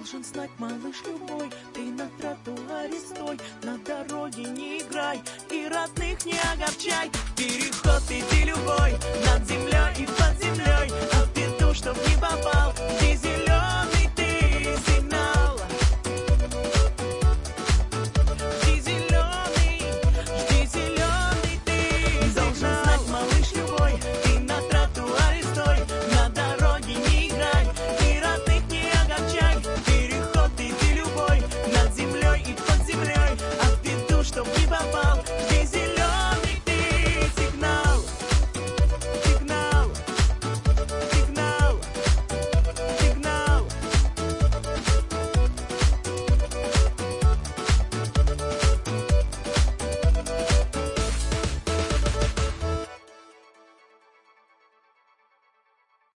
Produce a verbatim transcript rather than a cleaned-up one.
должен знать, малыш любой. Ты на тротуаре стой, на дороге не играй и родных не огорчай. Переход иди любой, над землей и под землей, а в беду, чтоб не попал.